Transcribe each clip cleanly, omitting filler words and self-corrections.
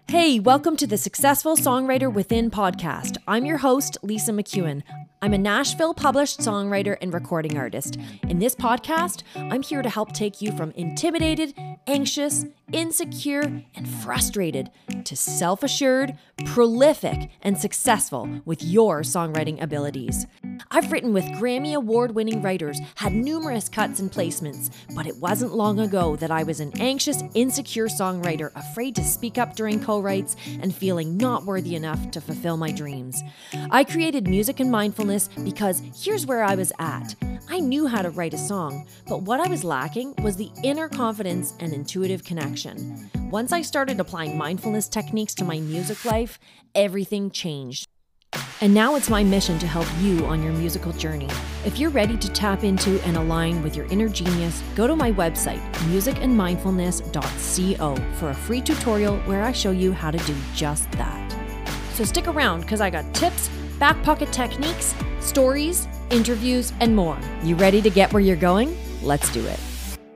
Hey, welcome to the Successful Songwriter Within podcast. I'm your host, Lisa McEwen. I'm a Nashville published songwriter and recording artist. In this podcast, I'm here to help take you from intimidated, anxious, insecure, and frustrated to self-assured, prolific, and successful with your songwriting abilities. I've written with Grammy Award-winning writers, had numerous cuts and placements, but it wasn't long ago that I was an anxious, insecure songwriter, afraid to speak up during co-writes and feeling not worthy enough to fulfill my dreams. I created Music and Mindfulness because here's where I was at. I knew how to write a song, but what I was lacking was the inner confidence and intuitive connection. Once I started applying mindfulness techniques to my music life, everything changed. And now it's my mission to help you on your musical journey. If you're ready to tap into and align with your inner genius, go to my website, musicandmindfulness.co, for a free tutorial where I show you how to do just that. So stick around because I got tips, back pocket techniques, stories, interviews, and more. You ready to get where you're going? Let's do it.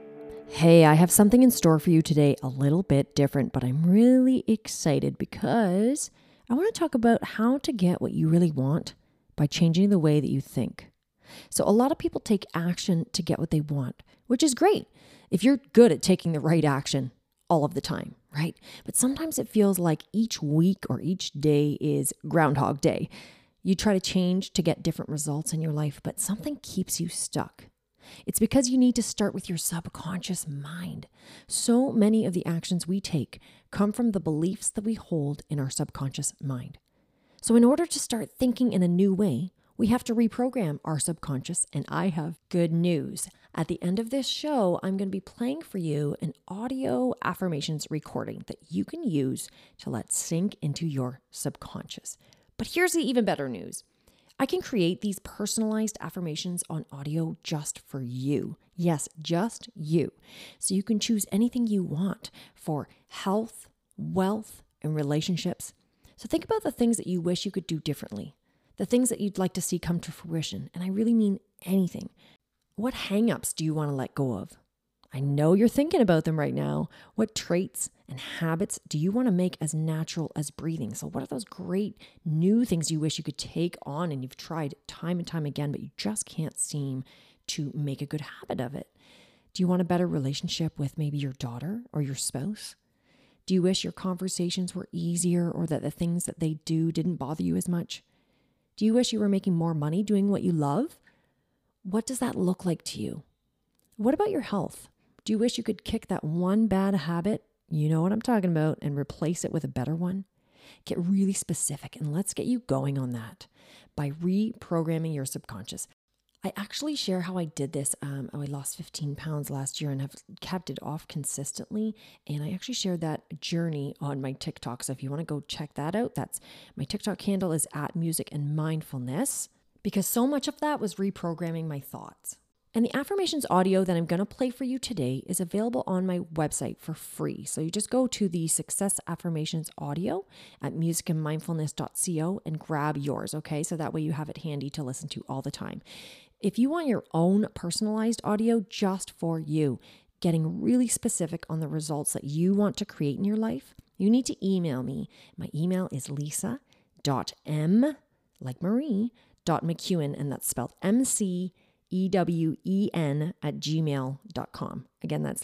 Hey, I have something in store for you today, a little bit different, but I'm really excited because I want to talk about how to get what you really want by changing the way that you think. So a lot of people take action to get what they want, which is great if you're good at taking the right action all of the time, right? But sometimes it feels like each week or each day is Groundhog Day. You try to change to get different results in your life, but something keeps you stuck. It's because you need to start with your subconscious mind. So many of the actions we take come from the beliefs that we hold in our subconscious mind. So in order to start thinking in a new way, we have to reprogram our subconscious, and I have good news. At the end of this show, I'm going to be playing for you an audio affirmations recording that you can use to let sink into your subconscious. But here's the even better news. I can create these personalized affirmations on audio just for you. Yes, just you. So you can choose anything you want for health, wealth, and relationships. So think about the things that you wish you could do differently, the things that you'd like to see come to fruition. And I really mean anything. What hangups do you want to let go of? I know you're thinking about them right now. What traits and habits do you want to make as natural as breathing? So what are those great new things you wish you could take on and you've tried time and time again, but you just can't seem to make a good habit of it? Do you want a better relationship with maybe your daughter or your spouse? Do you wish your conversations were easier or that the things that they do didn't bother you as much? Do you wish you were making more money doing what you love? What does that look like to you? What about your health? Do you wish you could kick that one bad habit, you know what I'm talking about, and replace it with a better one? Get really specific and let's get you going on that by reprogramming your subconscious. I actually share how I did this. I lost 15 pounds last year and have kept it off consistently. And I actually shared that journey on my TikTok. So if you want to go check that out, that's my TikTok handle is @musicandmindfulness, because so much of that was reprogramming my thoughts. And the affirmations audio that I'm going to play for you today is available on my website for free. So you just go to the Success Affirmations audio at musicandmindfulness.co and grab yours, okay? So that way you have it handy to listen to all the time. If you want your own personalized audio just for you, getting really specific on the results that you want to create in your life, you need to email me. My email is lisa.m, like Marie, .mcewen, and that's spelled MCEWEN @gmail.com. Again, that's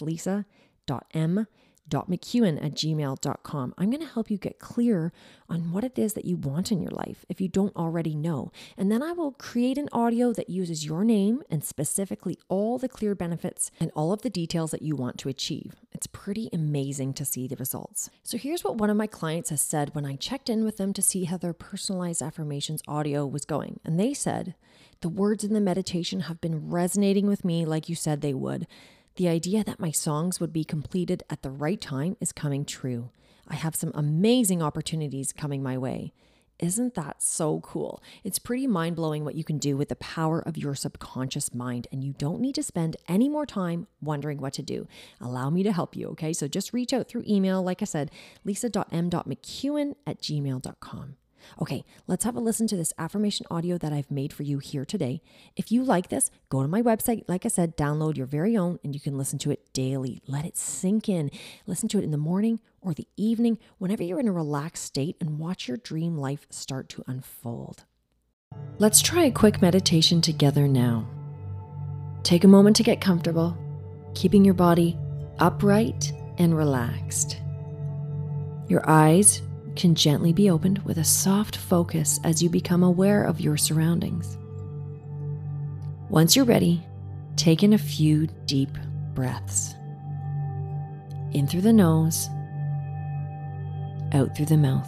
lisa.m.mcewen@gmail.com. I'm going to help you get clear on what it is that you want in your life if you don't already know. And then I will create an audio that uses your name and specifically all the clear benefits and all of the details that you want to achieve. It's pretty amazing to see the results. So here's what one of my clients has said when I checked in with them to see how their personalized affirmations audio was going. And they said, the words in the meditation have been resonating with me like you said they would. The idea that my songs would be completed at the right time is coming true. I have some amazing opportunities coming my way. Isn't that so cool? It's pretty mind-blowing what you can do with the power of your subconscious mind, and you don't need to spend any more time wondering what to do. Allow me to help you, okay? So just reach out through email, like I said, lisa.m.mcewen@gmail.com. Okay, let's have a listen to this affirmation audio that I've made for you here today. If you like this, go to my website. Like I said, download your very own and you can listen to it daily. Let it sink in. Listen to it in the morning or the evening, whenever you're in a relaxed state, and watch your dream life start to unfold. Let's try a quick meditation together now. Take a moment to get comfortable, keeping your body upright and relaxed. Your eyes can gently be opened with a soft focus as you become aware of your surroundings. Once you're ready, take in a few deep breaths. In through the nose, out through the mouth.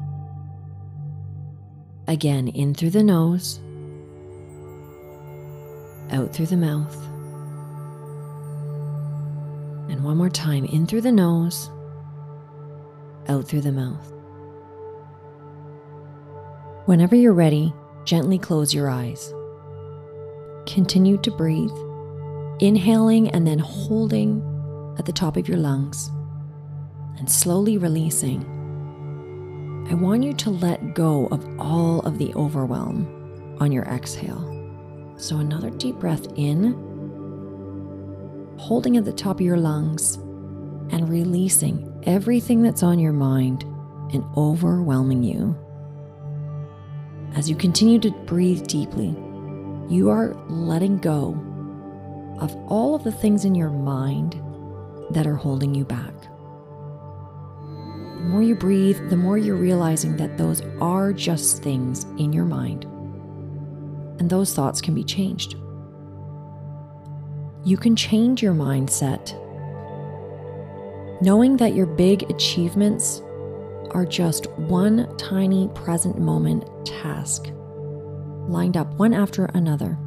Again, in through the nose, out through the mouth. And one more time, in through the nose, out through the mouth. Whenever you're ready, gently close your eyes. Continue to breathe, inhaling and then holding at the top of your lungs, and slowly releasing. I want you to let go of all of the overwhelm on your exhale. So another deep breath in, holding at the top of your lungs, and releasing everything that's on your mind and overwhelming you. As you continue to breathe deeply, you are letting go of all of the things in your mind that are holding you back. The more you breathe, the more you're realizing that those are just things in your mind, and those thoughts can be changed. You can change your mindset, knowing that your big achievements are just one tiny present moment task, lined up one after another.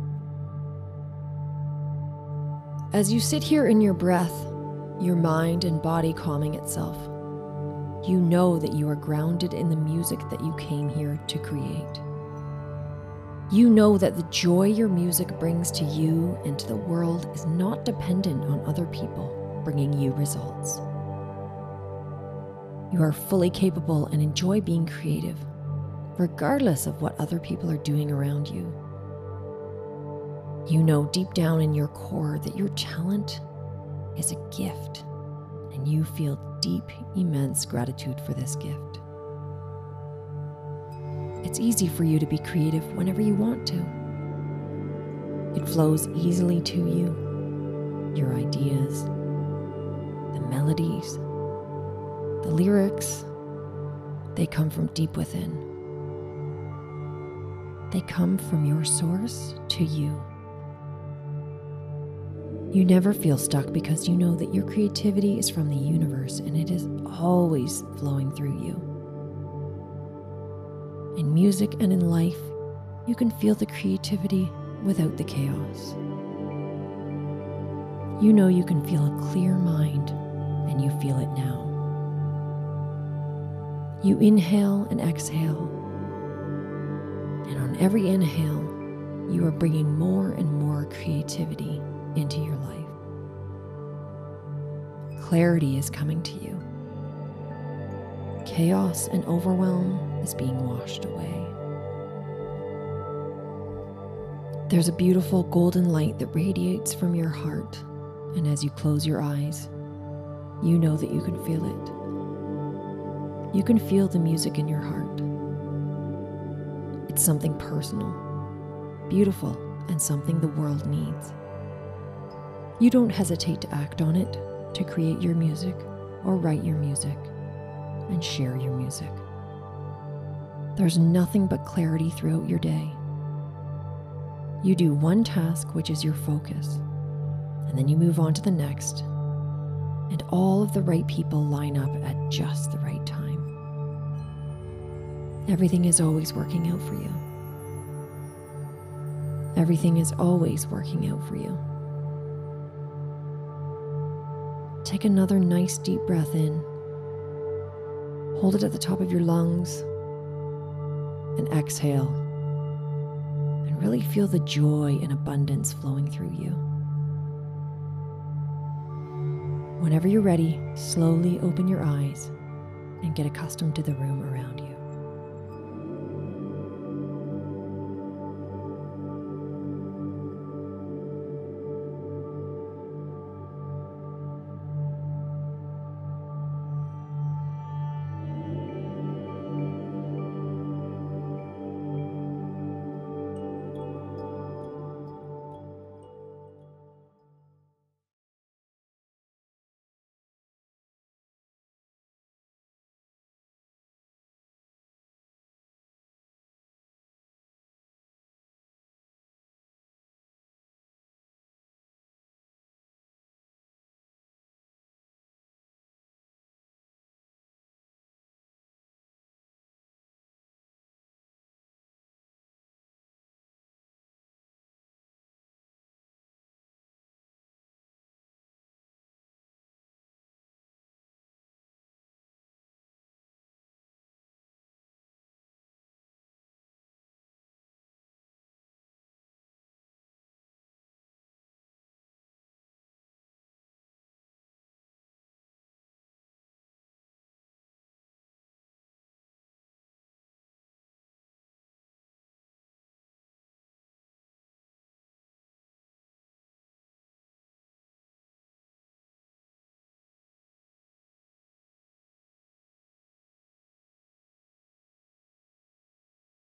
As you sit here in your breath, your mind and body calming itself, you know that you are grounded in the music that you came here to create. You know that the joy your music brings to you and to the world is not dependent on other people bringing you results. You are fully capable and enjoy being creative, regardless of what other people are doing around you. You know deep down in your core that your talent is a gift, and you feel deep, immense gratitude for this gift. It's easy for you to be creative whenever you want to. It flows easily to you, your ideas, the melodies, the lyrics. They come from deep within. They come from your source to you. You never feel stuck because you know that your creativity is from the universe and it is always flowing through you. In music and in life, you can feel the creativity without the chaos. You know you can feel a clear mind, and you feel it now. You inhale and exhale, and on every inhale, you are bringing more and more creativity into your life. Clarity is coming to you. Chaos and overwhelm is being washed away. There's a beautiful golden light that radiates from your heart, and as you close your eyes, you know that you can feel it. You can feel the music in your heart. It's something personal, beautiful, and something the world needs. You don't hesitate to act on it, to create your music, or write your music, and share your music. There's nothing but clarity throughout your day. You do one task, which is your focus, and then you move on to the next, and all of the right people line up at just the right time. Everything is always working out for you. Everything is always working out for you. Take another nice deep breath in. Hold it at the top of your lungs and exhale. And really feel the joy and abundance flowing through you. Whenever you're ready, slowly open your eyes and get accustomed to the room around you.